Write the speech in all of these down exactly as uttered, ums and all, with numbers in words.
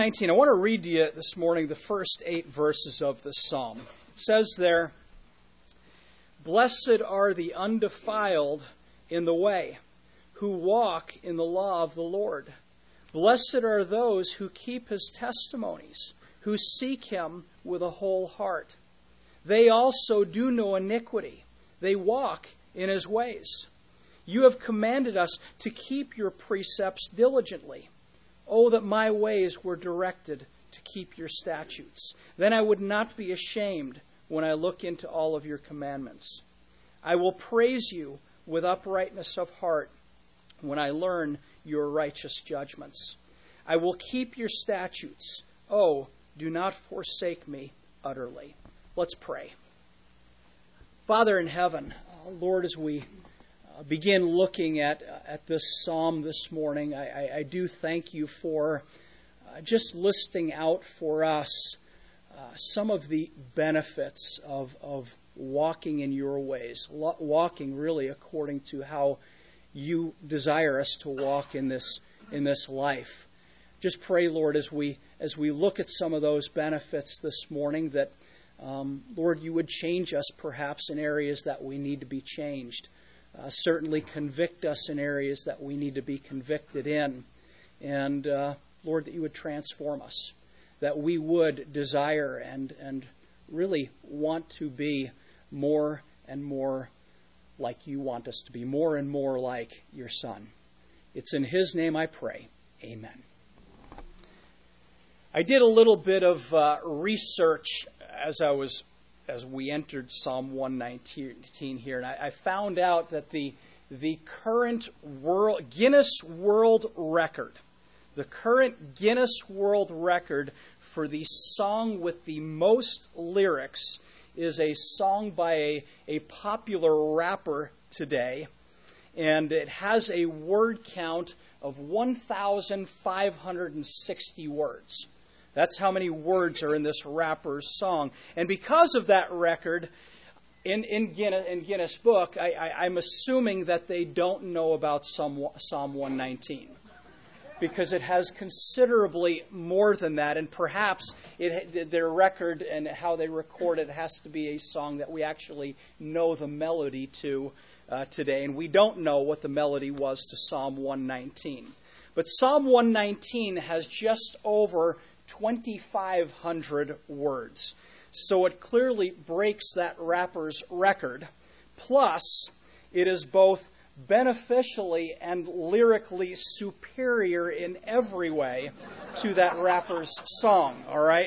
nineteen, I want to read to you this morning the first eight verses of this psalm. It says there, "Blessed are the undefiled in the way, who walk in the law of the Lord. Blessed are those who keep his testimonies, who seek him with a whole heart. They also do no iniquity. They walk in his ways. You have commanded us to keep your precepts diligently. Oh, that my ways were directed to keep your statutes. Then I would not be ashamed when I look into all of your commandments. I will praise you with uprightness of heart when I learn your righteous judgments. I will keep your statutes. Oh, do not forsake me utterly." Let's pray. Father in heaven, uh, Lord, as we uh, begin looking at uh, at this psalm this morning, I, I, I do thank you for uh, just listing out for us uh, some of the benefits of, of walking in your ways, lo- walking really according to how you desire us to walk in this in this life. Just pray, Lord, as we as we look at some of those benefits this morning, that um, Lord, you would change us perhaps in areas that we need to be changed. Uh, certainly convict us in areas that we need to be convicted in. And uh, Lord, that you would transform us, that we would desire and and really want to be more and more like you want us to be, more and more like your Son. It's in his name I pray. Amen. I did a little bit of uh, research as I was, as we entered Psalm one nineteen here, and I, I found out that the the current world Guinness World Record, the current Guinness World Record for the song with the most lyrics is a song by a, a popular rapper today, and it has a word count of one thousand five hundred sixty words. That's how many words are in this rapper's song. And because of that record, in, in, Guinness, in Guinness Book, I, I, I'm assuming that they don't know about Psalm, Psalm one nineteen. Because it has considerably more than that, and perhaps it, their record and how they record it has to be a song that we actually know the melody to uh, today, and we don't know what the melody was to Psalm one nineteen. But Psalm one nineteen has just over twenty-five hundred words, so it clearly breaks that rapper's record. Plus, it is both beneficially and lyrically superior in every way to that rapper's song, all right?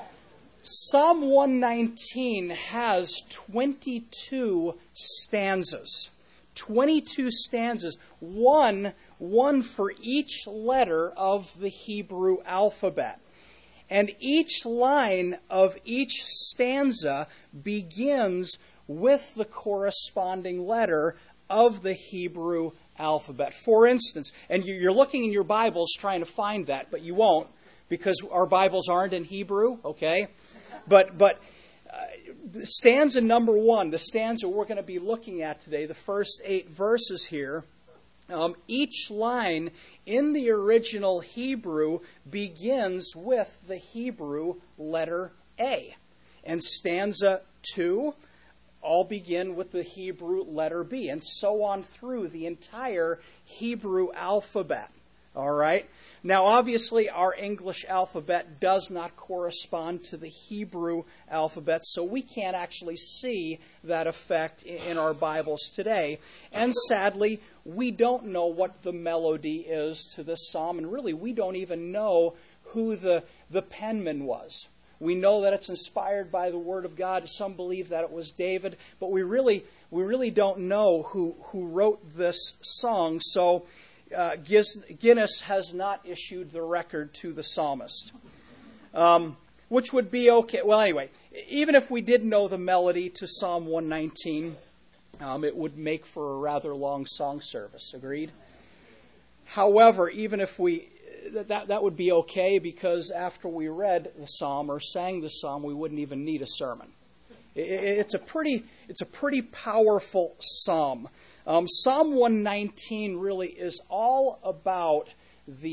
Psalm one nineteen has twenty-two stanzas. twenty-two stanzas, one, one for each letter of the Hebrew alphabet. And each line of each stanza begins with the corresponding letter of the Hebrew alphabet. For instance, and you're looking in your Bibles trying to find that, but you won't because our Bibles aren't in Hebrew, okay? But but uh, stanza number one, the stanza we're going to be looking at today, the first eight verses here, um, each line in the original Hebrew begins with the Hebrew letter A. And stanza two all begin with the Hebrew letter B, and so on through the entire Hebrew alphabet. All right? Now, obviously, our English alphabet does not correspond to the Hebrew alphabet, so we can't actually see that effect in our Bibles today. And sadly, we don't know what the melody is to this psalm, and really, we don't even know who the, the penman was. We know that it's inspired by the Word of God. Some believe that it was David, but we really we really don't know who, who wrote this song. So uh, Guinness has not issued the record to the psalmist, um, which would be okay. Well, anyway, even if we did know the melody to Psalm one nineteen, um, it would make for a rather long song service. Agreed? However, even if we That that would be okay, because after we read the psalm or sang the psalm, we wouldn't even need a sermon. It's a pretty it's a pretty powerful psalm. Um, Psalm one nineteen really is all about the importance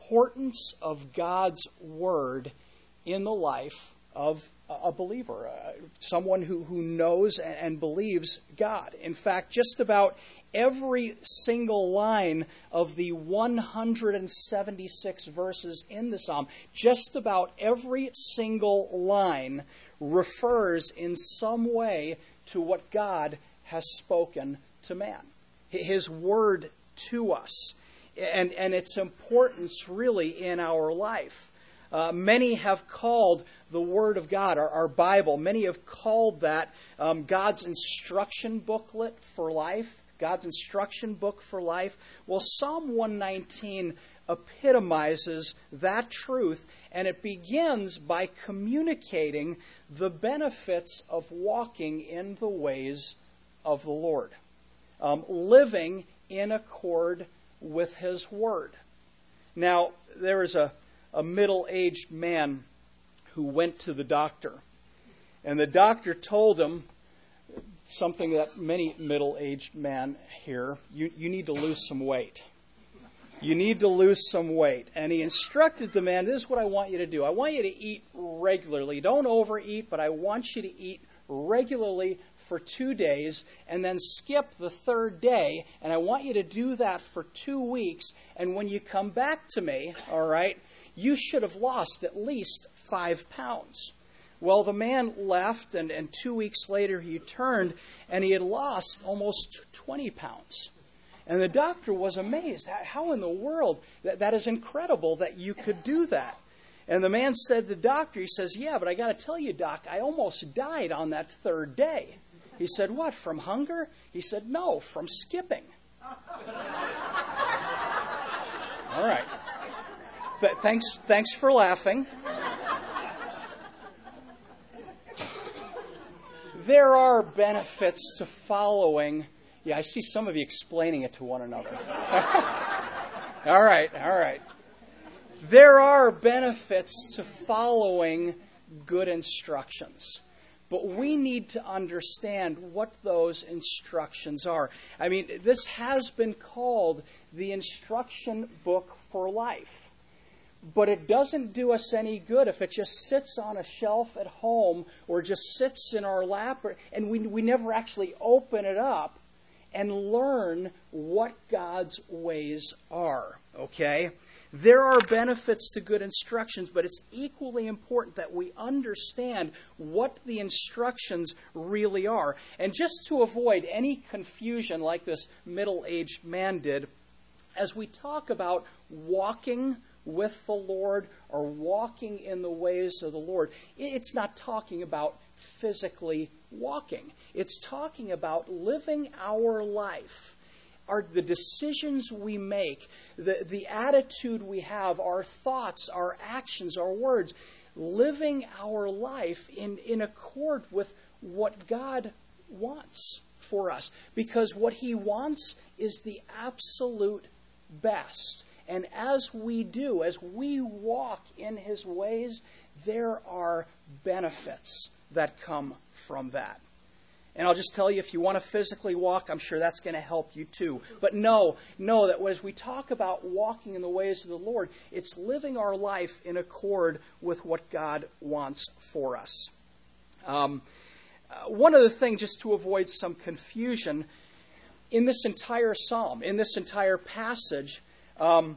importance of God's Word in the life of a believer, uh, someone who, who knows and, and believes God. In fact, just about every single line of the one hundred seventy-six verses in the Psalm, just about every single line refers in some way to what God has spoken to man, His Word to us, and, and its importance really in our life. Uh, many have called the Word of God, our, our Bible, many have called that um, God's instruction booklet for life, God's instruction book for life. Well, Psalm one nineteen epitomizes that truth, and it begins by communicating the benefits of walking in the ways of the Lord, um, living in accord with His Word. Now, there is a a middle-aged man who went to the doctor. And the doctor told him something that many middle-aged men hear: you, you need to lose some weight. You need to lose some weight. And he instructed the man, this is what I want you to do. I want you to eat regularly. Don't overeat, but I want you to eat regularly for two days and then skip the third day. And I want you to do that for two weeks. And when you come back to me, all right, you should have lost at least five pounds. Well, the man left, and, and two weeks later he returned, and he had lost almost twenty pounds. And the doctor was amazed. How in the world? That, that is incredible that you could do that. And the man said to the doctor, he says, yeah, but I got to tell you, Doc, I almost died on that third day. He said, what, from hunger? He said, no, from skipping. All right. Th- thanks, thanks for laughing. There are benefits to following. Yeah, I see some of you explaining it to one another. all right, all right. There are benefits to following good instructions. But we need to understand what those instructions are. I mean, this has been called the instruction book for life. But it doesn't do us any good if it just sits on a shelf at home or just sits in our lap, and we, we never actually open it up and learn what God's ways are, okay? There are benefits to good instructions, but it's equally important that we understand what the instructions really are. And just to avoid any confusion like this middle-aged man did, as we talk about walking with the Lord or walking in the ways of the Lord, it's not talking about physically walking. It's talking about living our life. Are the decisions we make, the, the attitude we have, our thoughts, our actions, our words, living our life in, in accord with what God wants for us. Because what He wants is the absolute best. And as we do, as we walk in His ways, there are benefits that come from that. And I'll just tell you, if you want to physically walk, I'm sure that's going to help you too. But know, know that as we talk about walking in the ways of the Lord, it's living our life in accord with what God wants for us. Um, uh, one other thing, just to avoid some confusion, in this entire psalm, in this entire passage, um,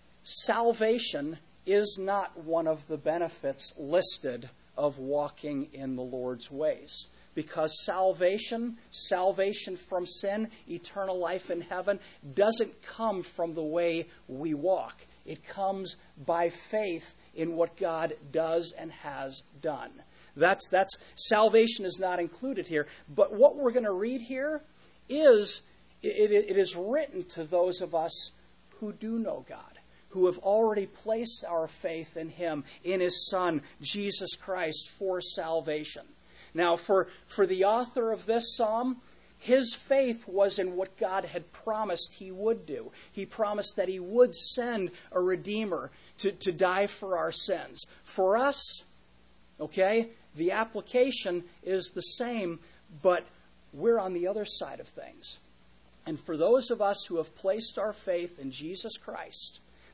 salvation is not one of the benefits listed of walking in the Lord's ways. Because salvation, salvation from sin, eternal life in heaven, doesn't come from the way we walk. It comes by faith in what God does and has done. That's, that's salvation is not included here. But what we're going to read here is, it, it is written to those of us who do know God, who have already placed our faith in Him, in His Son, Jesus Christ, for salvation. Now, for, for the author of this psalm, his faith was in what God had promised He would do. He promised that He would send a Redeemer to, to die for our sins. For us, okay, the application is the same, but we're on the other side of things. And for those of us who have placed our faith in Jesus Christ,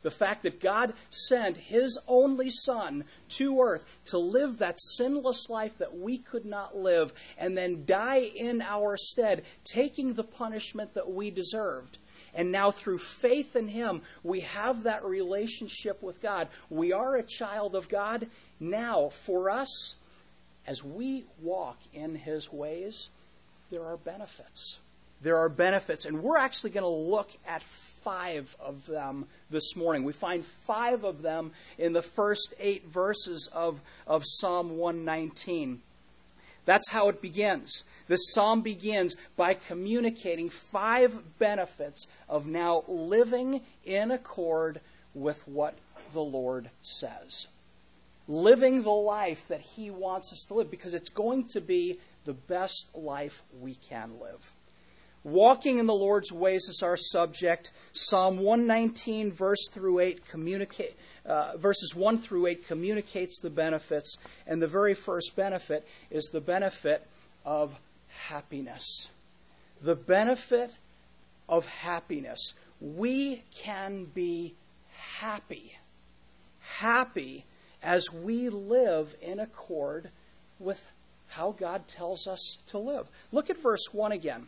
The fact that God sent His only Son to earth to live that sinless life that we could not live and then die in our stead, taking the punishment that we deserved. And now through faith in Him, we have that relationship with God. We are a child of God. Now, for us, as we walk in His ways, there are benefits. There are benefits. And we're actually going to look at five of them this morning. We find five of them in the first eight verses of, of Psalm one nineteen. That's how it begins. The psalm begins by communicating five benefits of now living in accord with what the Lord says. Living the life that He wants us to live, because it's going to be the best life we can live. Walking in the Lord's ways is our subject. Psalm one nineteen, verse through eight, communicate, uh, verses one through eight communicates the benefits. And the very first benefit is the benefit of happiness. The benefit of happiness. We can be happy. Happy as we live in accord with how God tells us to live. Look at verse one again.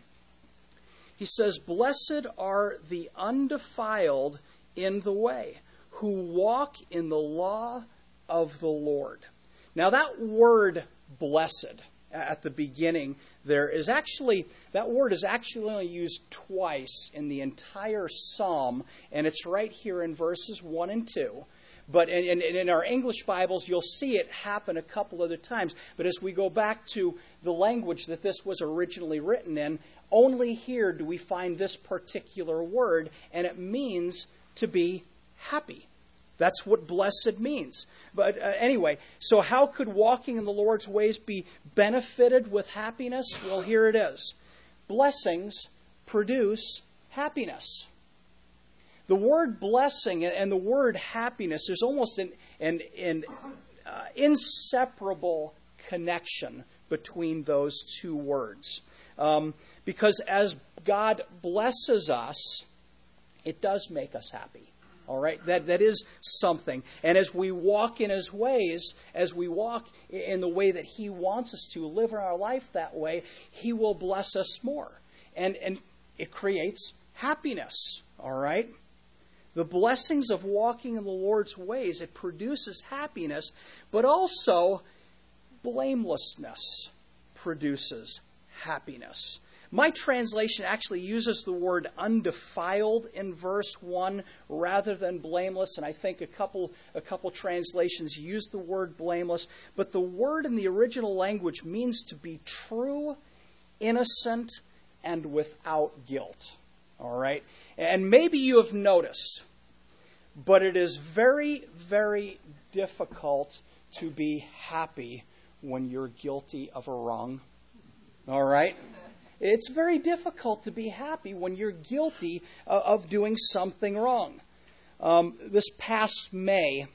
He says, "Blessed are the undefiled in the way, who walk in the law of the Lord." Now that word blessed at the beginning there is actually, that word is actually only used twice in the entire psalm, and it's right here in verses one and two. But in, in, in our English Bibles, you'll see it happen a couple other times. But as we go back to the language that this was originally written in, only here do we find this particular word, and it means to be happy. That's what blessed means. But uh, anyway, so how could walking in the Lord's ways be benefited with happiness? Well, here it is. Blessings produce happiness. The word blessing and the word happiness, there's almost an, an, an uh, inseparable connection between those two words. Um, because as God blesses us, it does make us happy. All right? That that is something. And as we walk in His ways, as we walk in the way that He wants us to, live our life that way, He will bless us more. And, and it creates happiness. All right? The blessings of walking in the Lord's ways, it produces happiness, but also blamelessness produces happiness. My translation actually uses the word undefiled in verse one rather than blameless, and I think a couple a couple translations use the word blameless, but the word in the original language means to be true, innocent, and without guilt. All right? And maybe you have noticed, but it is very, very difficult to be happy when you're guilty of a wrong. All right? It's very difficult to be happy when you're guilty of doing something wrong. Um, this past May,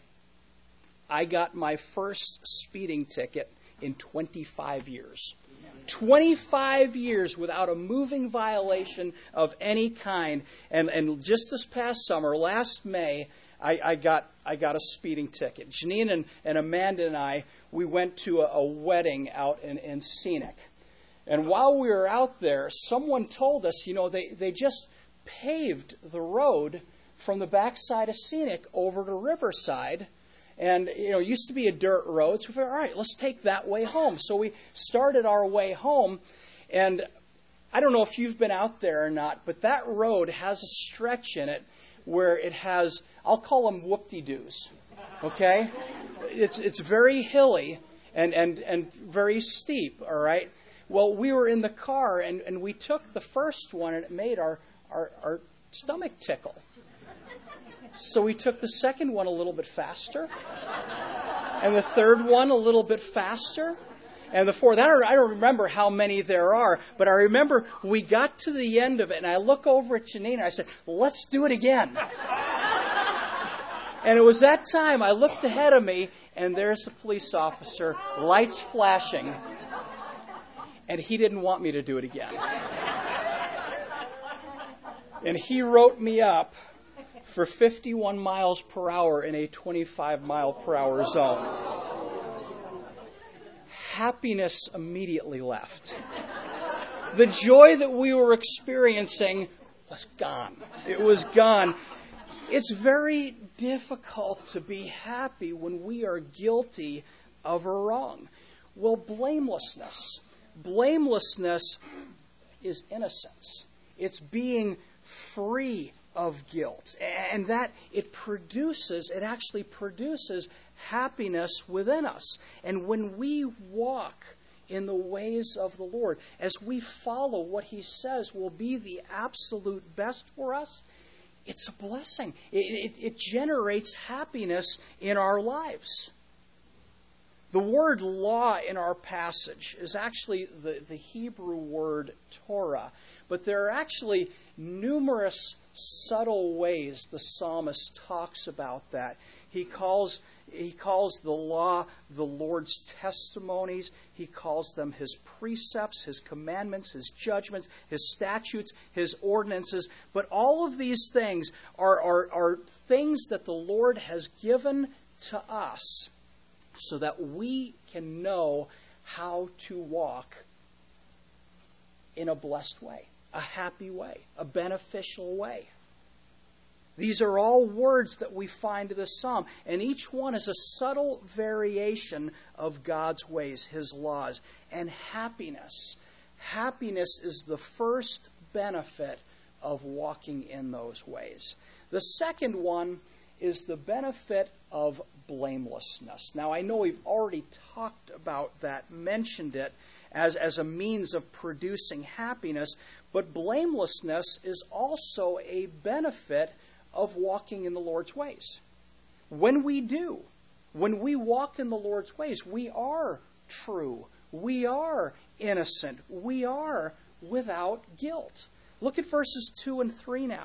I got my first speeding ticket in twenty-five years. twenty-five years without a moving violation of any kind. And, and just this past summer, last May, I, I got I got a speeding ticket. Janine and, and Amanda and I, we went to a, a wedding out in, in Scenic. And while we were out there, someone told us, you know, they, they just paved the road from the backside of Scenic over to Riverside. And, you know, it used to be a dirt road. So we thought, all right, let's take that way home. So we started our way home. And I don't know if you've been out there or not, but that road has a stretch in it where it has, I'll call them whoop-de-doos. Okay? It's it's very hilly and, and, and very steep, all right? Well, we were in the car, and, and we took the first one, and it made our, our, our stomach tickle. So we took the second one a little bit faster, and the third one a little bit faster, and the fourth. I don't, I don't remember how many there are, but I remember we got to the end of it, and I look over at Janine, and I said, let's do it again. And it was that time I looked ahead of me, and there's a police officer, lights flashing. And he didn't want me to do it again. And he wrote me up for fifty-one miles per hour in a twenty-five mile per hour zone. Happiness immediately left. The joy that we were experiencing was gone. It was gone. It's very difficult to be happy when we are guilty of a wrong. Well, blamelessness. Blamelessness is innocence. It's being free of guilt. And that it produces, it actually produces happiness within us. And when we walk in the ways of the Lord, as we follow what He says will be the absolute best for us, it's a blessing. It, it, it generates happiness in our lives. The word law in our passage is actually the, the Hebrew word Torah, but there are actually numerous subtle ways the psalmist talks about that. He calls He calls the law the Lord's testimonies. He calls them His precepts, His commandments, His judgments, His statutes, His ordinances. But all of these things are, are, are things that the Lord has given to us so that we can know how to walk in a blessed way, a happy way, a beneficial way. These are all words that we find in this psalm, and each one is a subtle variation of God's ways, His laws. And happiness. Happiness is the first benefit of walking in those ways. The second one is the benefit of blamelessness. Now, I know we've already talked about that, mentioned it as, as a means of producing happiness, but blamelessness is also a benefit of walking in the Lord's ways. When we do, when we walk in the Lord's ways, we are true, we are innocent, we are without guilt. Look at verses two and three now.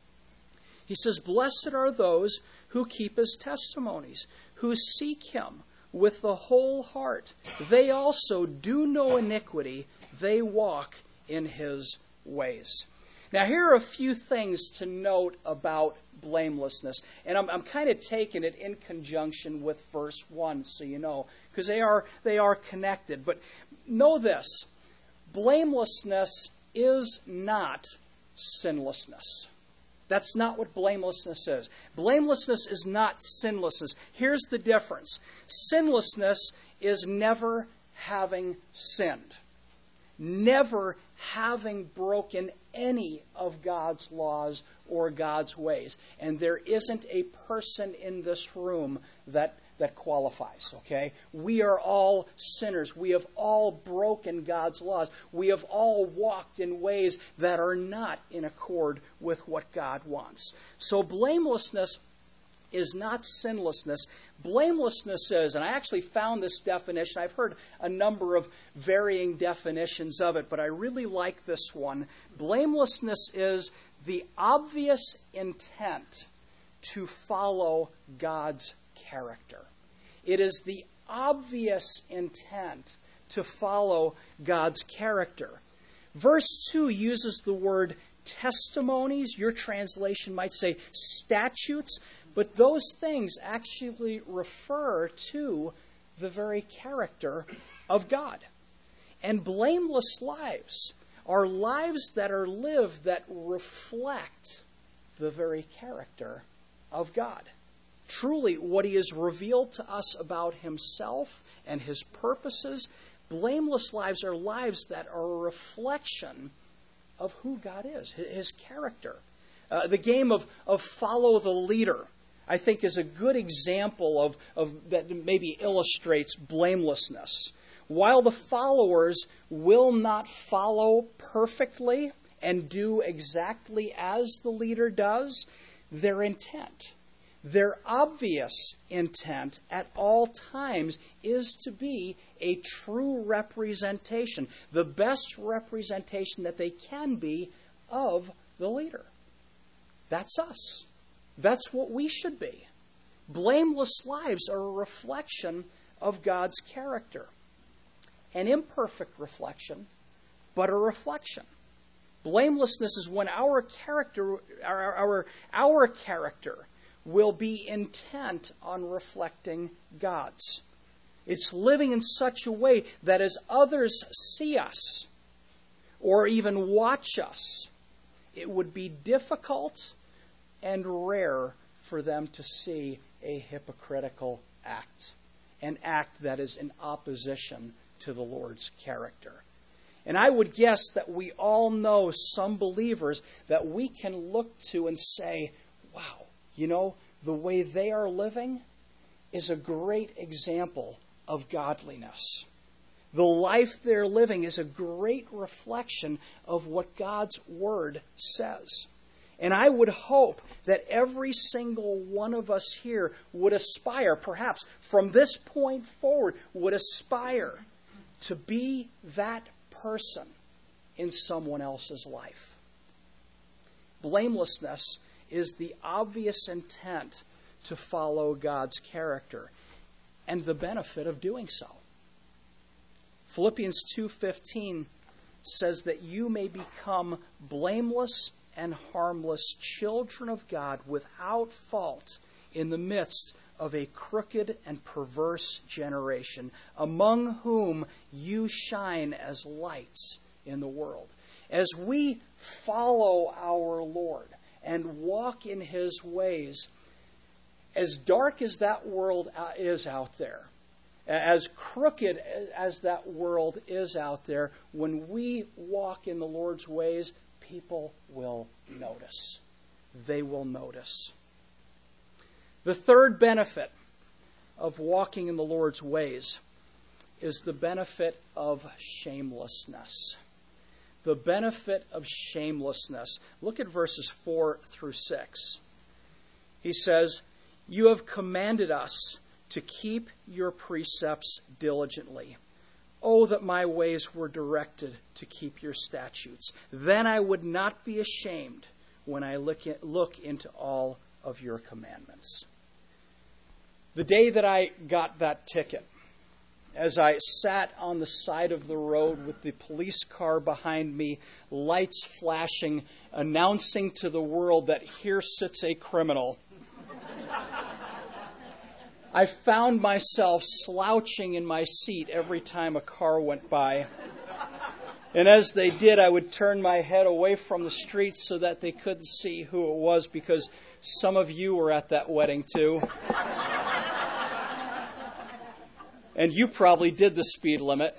He says, "Blessed are those who keep His testimonies, who seek Him with the whole heart. They also do no iniquity, they walk in His ways." Now, here are a few things to note about blamelessness. And I'm, I'm kind of taking it in conjunction with verse one, so you know, because they are, they are connected. But know this, blamelessness is not sinlessness. That's not what blamelessness is. Blamelessness is not sinlessness. Here's the difference. Sinlessness is never having sinned. Never having broken any of God's laws or God's ways. And there isn't a person in this room that, that qualifies, okay? We are all sinners. We have all broken God's laws. We have all walked in ways that are not in accord with what God wants. So blamelessness is not sinlessness. Blamelessness is, and I actually found this definition. I've heard a number of varying definitions of it, but I really like this one. Blamelessness is the obvious intent to follow God's character. It is the obvious intent to follow God's character. Verse two uses the word testimonies. Your translation might say statutes. But those things actually refer to the very character of God. And blameless lives are lives that are lived that reflect the very character of God. Truly, what He has revealed to us about Himself and His purposes, blameless lives are lives that are a reflection of who God is, His character. Uh, the game of, of follow the leader, I think, is a good example of, of that maybe illustrates blamelessness. While the followers will not follow perfectly and do exactly as the leader does, their intent, their obvious intent at all times is to be a true representation, the best representation that they can be of the leader. That's us. That's what we should be. Blameless lives are a reflection of God's character. An imperfect reflection, but a reflection. Blamelessness is when our character, our, our, our character will be intent on reflecting God's. It's living in such a way that as others see us or even watch us, it would be difficult and rare for them to see a hypocritical act, an act that is in opposition to the Lord's character. And I would guess that we all know some believers that we can look to and say, wow, you know, the way they are living is a great example of godliness. The life they're living is a great reflection of what God's Word says. And I would hope that every single one of us here would aspire, perhaps from this point forward, would aspire to be that person in someone else's life. Blamelessness is the obvious intent to follow God's character and the benefit of doing so. Philippians two fifteen says that you may become blameless and harmless children of God without fault in the midst of a crooked and perverse generation, among whom you shine as lights in the world. As we follow our Lord and walk in His ways, as dark as that world is out there, as crooked as that world is out there, when we walk in the Lord's ways, people will notice. They will notice. The third benefit of walking in the Lord's ways is the benefit of shamelessness. The benefit of shamelessness. Look at verses four through six. He says, "You have commanded us to keep your precepts diligently. Oh, that my ways were directed to keep your statutes. Then I would not be ashamed when I look, at, look into all of your commandments." The day that I got that ticket, as I sat on the side of the road with the police car behind me, lights flashing, announcing to the world that here sits a criminal, I found myself slouching in my seat every time a car went by. And as they did, I would turn my head away from the street so that they couldn't see who it was, because some of you were at that wedding too. And you probably did the speed limit.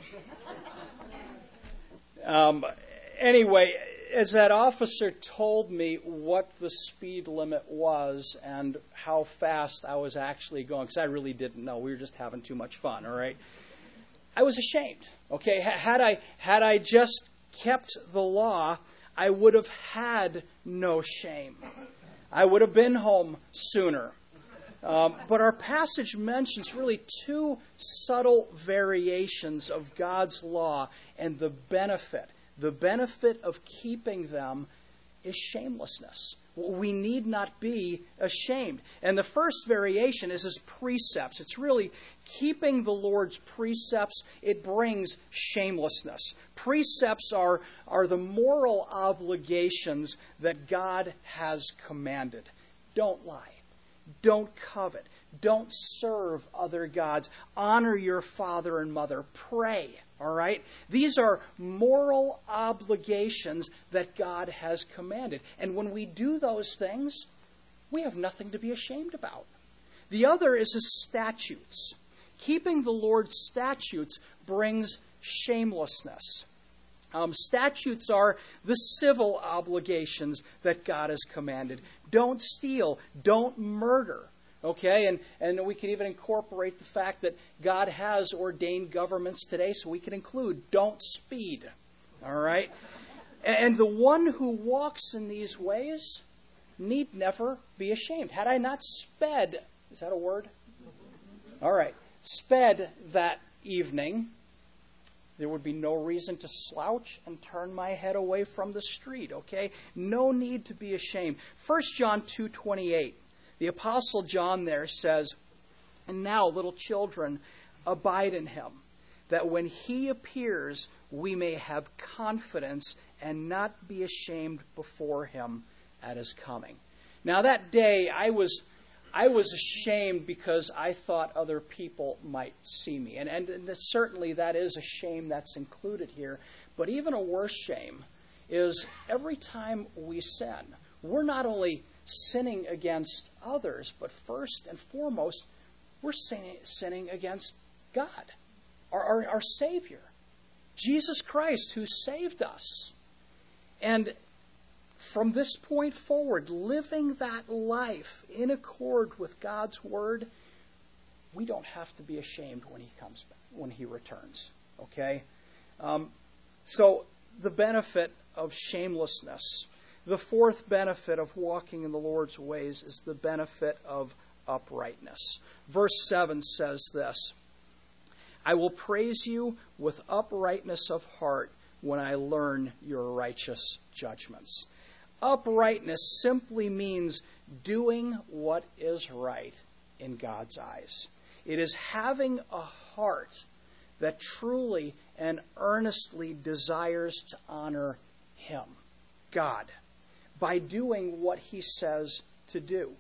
Um, anyway, as that officer told me what the speed limit was and how fast I was actually going, because I really didn't know. We were just having too much fun, all right? I was ashamed, okay? Had I, had I just kept the law, I would have had no shame. I would have been home sooner. Um, but our passage mentions really two subtle variations of God's law, and the benefit. The benefit of keeping them is shamelessness. We need not be ashamed. And the first variation is His precepts. It's really keeping the Lord's precepts. It brings shamelessness. Precepts are, are the moral obligations that God has commanded. Don't lie. Don't covet. Don't serve other gods. Honor your father and mother. Pray. All right? These are moral obligations that God has commanded. And when we do those things, we have nothing to be ashamed about. The other is His statutes. Keeping the Lord's statutes brings shamelessness. Um, statutes are the civil obligations that God has commanded. Don't steal. Don't murder. Okay, and, and we can even incorporate the fact that God has ordained governments today, so we can include don't speed. All right? And the one who walks in these ways need never be ashamed. Had I not sped, is that a word? All right, sped that evening, there would be no reason to slouch and turn my head away from the street, okay? No need to be ashamed. First John two twenty-eight. The Apostle John there says, "And now, little children, abide in Him, that when he appears, we may have confidence and not be ashamed before him at his coming. Now that day, I was I was ashamed because I thought other people might see me. And, and, and certainly that is a shame that's included here. But even a worse shame is every time we sin, we're not only sinning against others, but first and foremost, we're sinning, sinning against God, our, our, our Savior, Jesus Christ, who saved us. And from this point forward, living that life in accord with God's Word, we don't have to be ashamed when He comes back, when He returns. Okay? Um, so, the benefit of shamelessness. The fourth benefit of walking in the Lord's ways is the benefit of uprightness. Verse seven says this, I will praise you with uprightness of heart when I learn your righteous judgments. Uprightness simply means doing what is right in God's eyes. It is having a heart that truly and earnestly desires to honor Him, God, by doing what He says to do.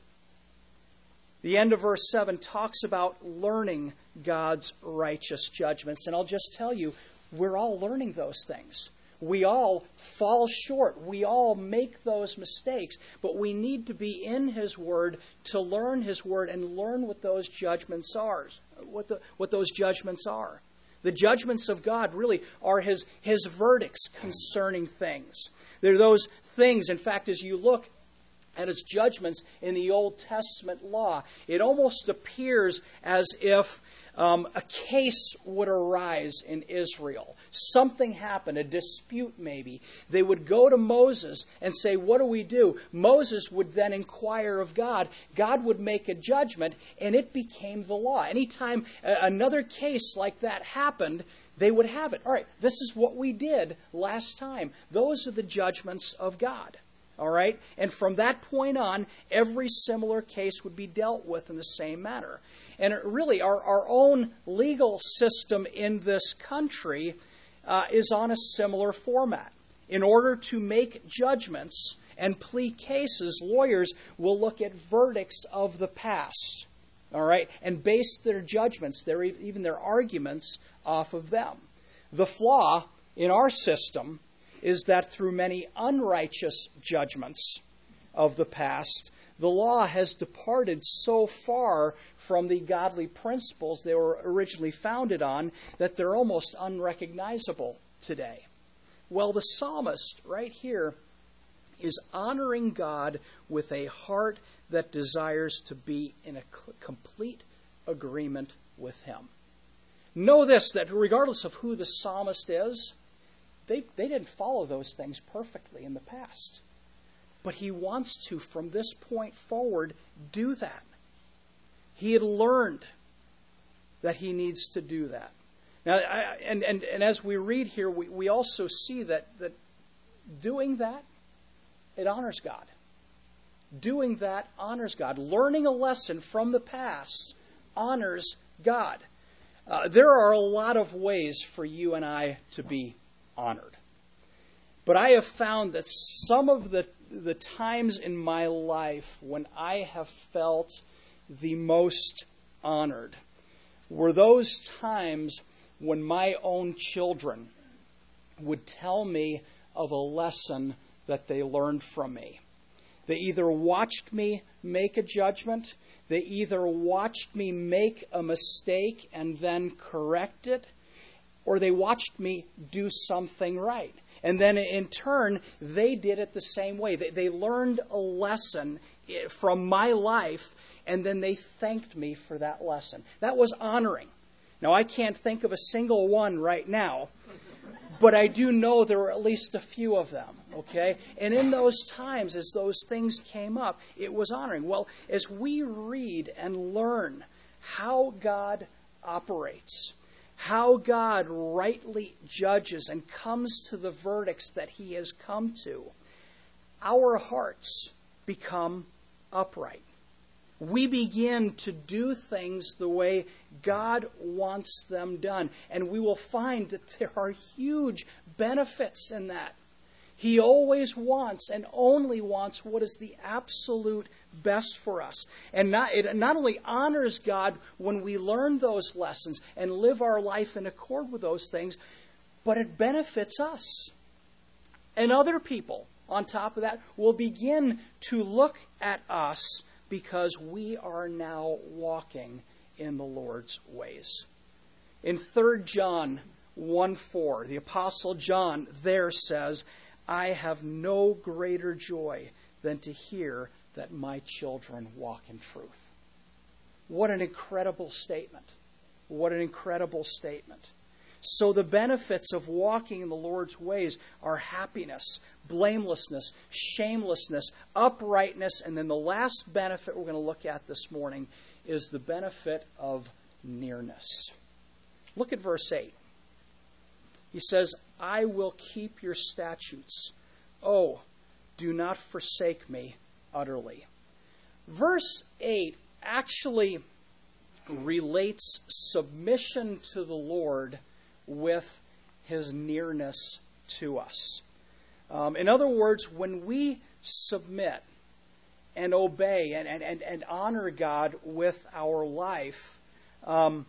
The end of verse seven talks about learning God's righteous judgments. And I'll just tell you, we're all learning those things. We all fall short. We all make those mistakes. But we need to be in His Word to learn His Word and learn what those judgments are. What, the, what those judgments are. The judgments of God really are His, His verdicts concerning things. They're those things, in fact, as you look at His judgments in the Old Testament law, it almost appears as if um, a case would arise in Israel. Something happened, a dispute maybe. They would go to Moses and say, what do we do? Moses would then inquire of God. God would make a judgment, and it became the law. Anytime another case like that happened, they would have it. All right, this is what we did last time. Those are the judgments of God. All right? And from that point on, every similar case would be dealt with in the same manner. And it really, our, our own legal system in this country uh, is on a similar format. In order to make judgments and plea cases, lawyers will look at verdicts of the past. All right? And base their judgments, their, even their arguments, off of them. The flaw in our system is that through many unrighteous judgments of the past, the law has departed so far from the godly principles they were originally founded on that they're almost unrecognizable today. Well, the psalmist right here is honoring God with a heart that desires to be in a complete agreement with Him. Know this, that regardless of who the psalmist is, They, they didn't follow those things perfectly in the past. But he wants to, from this point forward, do that. He had learned that he needs to do that. Now, I, and, and, and as we read here, we, we also see that, that doing that, it honors God. Doing that honors God. Learning a lesson from the past honors God. Uh, there are a lot of ways for you and I to be honored. But I have found that some of the, the times in my life when I have felt the most honored were those times when my own children would tell me of a lesson that they learned from me. They either watched me make a judgment, they either watched me make a mistake and then correct it, or they watched me do something right. And then in turn, they did it the same way. They, they learned a lesson from my life, and then they thanked me for that lesson. That was honoring. Now, I can't think of a single one right now, but I do know there were at least a few of them, okay? And in those times, as those things came up, it was honoring. Well, as we read and learn how God operates, how God rightly judges and comes to the verdicts that He has come to, our hearts become upright. We begin to do things the way God wants them done. And we will find that there are huge benefits in that. He always wants and only wants what is the absolute best for us. And not, it not only honors God when we learn those lessons and live our life in accord with those things, but it benefits us. And other people, on top of that, will begin to look at us because we are now walking in the Lord's ways. In Third John one four, the Apostle John there says, I have no greater joy than to hear that my children walk in truth. What an incredible statement. What an incredible statement. So the benefits of walking in the Lord's ways are happiness, blamelessness, shamelessness, uprightness, and then the last benefit we're going to look at this morning is the benefit of nearness. Look at verse eight. He says, I will keep your statutes. Oh, do not forsake me utterly. Verse eight actually relates submission to the Lord with his nearness to us. Um, in other words, when we submit and obey and, and, and honor God with our life, um,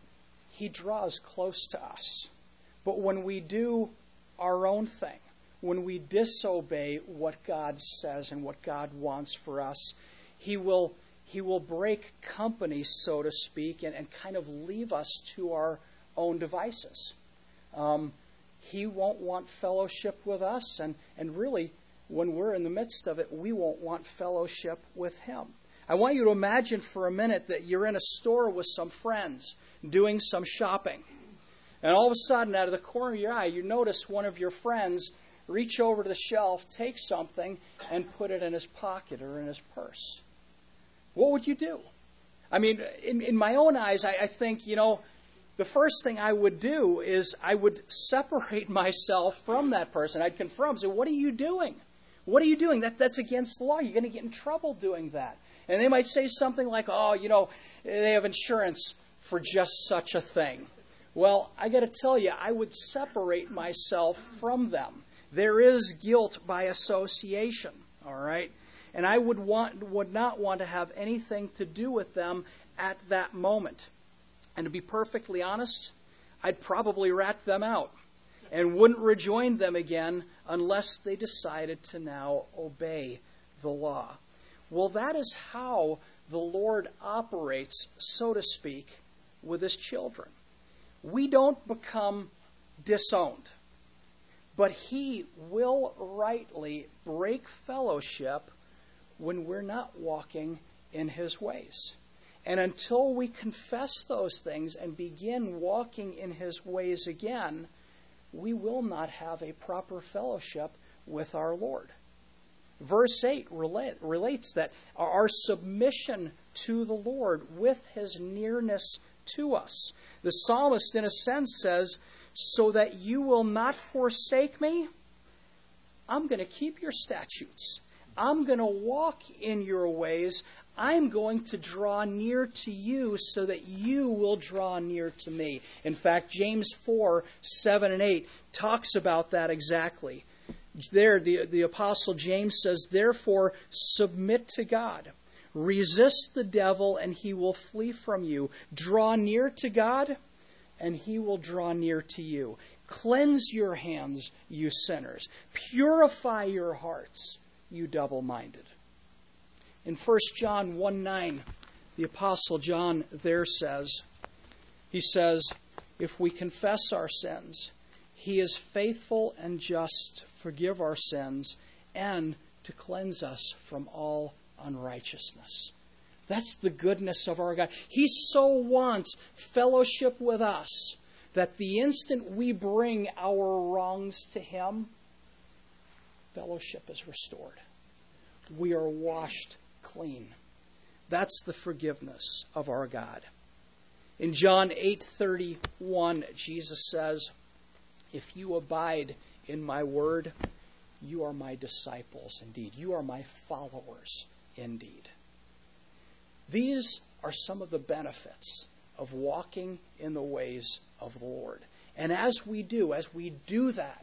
he draws close to us. But when we do our own thing, when we disobey what God says and what God wants for us, he will he will break company, so to speak, and, and kind of leave us to our own devices. Um, he won't want fellowship with us, and, and really, when we're in the midst of it, we won't want fellowship with him. I want you to imagine for a minute that you're in a store with some friends doing some shopping. And all of a sudden, out of the corner of your eye, you notice one of your friends reach over to the shelf, take something, and put it in his pocket or in his purse. What would you do? I mean, in, in my own eyes, I, I think, you know, the first thing I would do is I would separate myself from that person. I'd confront him and say, what are you doing? What are you doing? That, that's against the law. You're going to get in trouble doing that. And they might say something like, oh, you know, they have insurance for just such a thing. Well, I got to tell you, I would separate myself from them. There is guilt by association, all right? And I would want would not want to have anything to do with them at that moment. And to be perfectly honest, I'd probably rat them out and wouldn't rejoin them again unless they decided to now obey the law. Well, that is how the Lord operates, so to speak, with his children. We don't become disowned, but he will rightly break fellowship when we're not walking in his ways. And until we confess those things and begin walking in his ways again, we will not have a proper fellowship with our Lord. Verse eight relate, relates that our submission to the Lord with his nearness to us. The psalmist, in a sense, says, so that you will not forsake me, I'm going to keep your statutes. I'm going to walk in your ways. I'm going to draw near to you so that you will draw near to me. In fact, James four, seven and eight talks about that exactly. There, the, the Apostle James says, therefore, submit to God. Resist the devil, and he will flee from you. Draw near to God, and he will draw near to you. Cleanse your hands, you sinners. Purify your hearts, you double-minded. In First John one nine, the Apostle John there says, he says, if we confess our sins, he is faithful and just to forgive our sins and to cleanse us from all unrighteousness. That's the goodness of our God. He so wants fellowship with us that the instant we bring our wrongs to him, fellowship is restored. We are washed clean. That's the forgiveness of our God. In John eight thirty-one, Jesus says, if you abide in my word, you are my disciples indeed. You are my followers indeed. These are some of the benefits of walking in the ways of the Lord. And as we do, as we do that,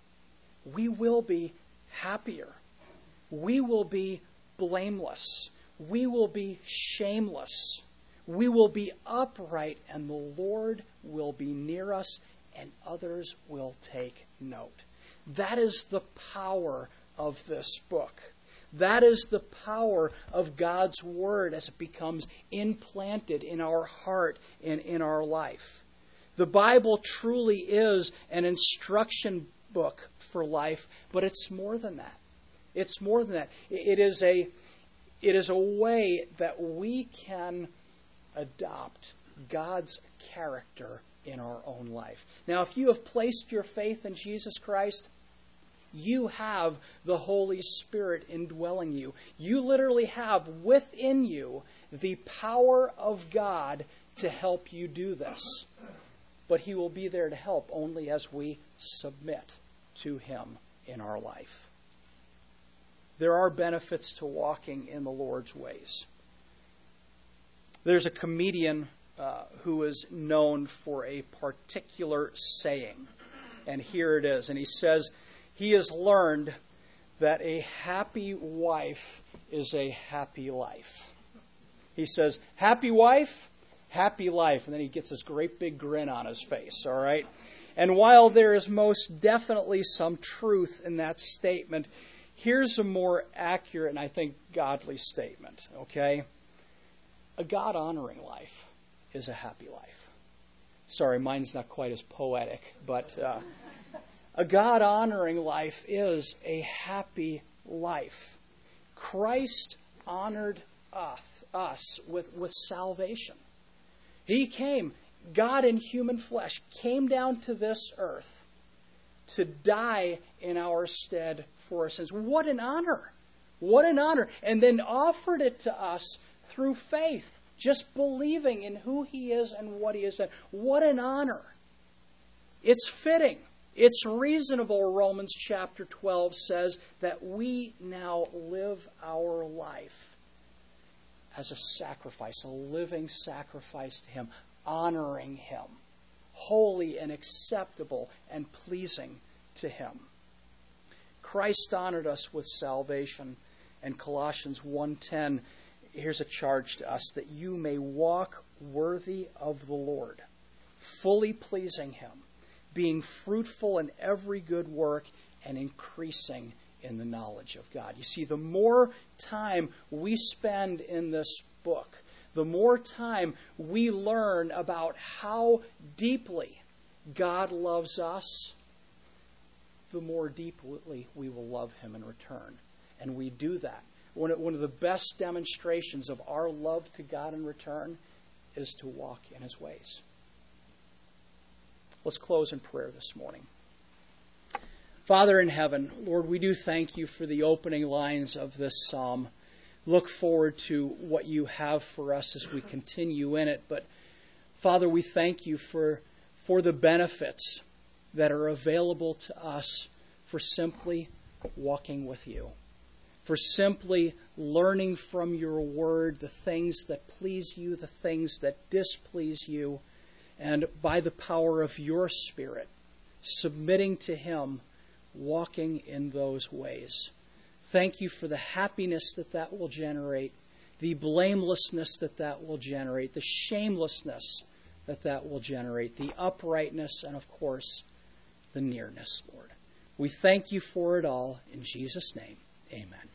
we will be happier. We will be blameless. We will be shameless. We will be upright, and the Lord will be near us, and others will take note. That is the power of this book. That is the power of God's Word as it becomes implanted in our heart and in our life. The Bible truly is an instruction book for life, but it's more than that. It's more than that. It is a, it is a way that we can adopt God's character in our own life. Now, if you have placed your faith in Jesus Christ, you have the Holy Spirit indwelling you. You literally have within you the power of God to help you do this. But He will be there to help only as we submit to Him in our life. There are benefits to walking in the Lord's ways. There's a comedian uh, who is known for a particular saying. And here it is. And he says, he has learned that a happy wife is a happy life. He says, happy wife, happy life. And then he gets this great big grin on his face, all right? And while there is most definitely some truth in that statement, here's a more accurate and I think godly statement, okay? A God-honoring life is a happy life. Sorry, mine's not quite as poetic, but uh, a God-honoring life is a happy life. Christ honored us, us with, with salvation. He came, God in human flesh, came down to this earth to die in our stead for our sins. What an honor! What an honor! And then offered it to us through faith, just believing in who He is and what He has done. What an honor! It's fitting. It's reasonable, Romans chapter twelve says, that we now live our life as a sacrifice, a living sacrifice to Him, honoring Him, holy and acceptable and pleasing to Him. Christ honored us with salvation, and Colossians one ten, here's a charge to us, that you may walk worthy of the Lord, fully pleasing Him, being fruitful in every good work and increasing in the knowledge of God. You see, the more time we spend in this book, the more time we learn about how deeply God loves us, the more deeply we will love Him in return. And we do that. One of the best demonstrations of our love to God in return is to walk in His ways. Let's close in prayer this morning. Father in heaven, Lord, we do thank You for the opening lines of this psalm. Look forward to what You have for us as we continue in it. But Father, we thank You for, for the benefits that are available to us for simply walking with You, for simply learning from Your word the things that please You, the things that displease You, and by the power of Your Spirit, submitting to Him, walking in those ways. Thank You for the happiness that that will generate, the blamelessness that that will generate, the shamelessness that that will generate, the uprightness, and of course, the nearness, Lord. We thank You for it all. In Jesus' name, amen.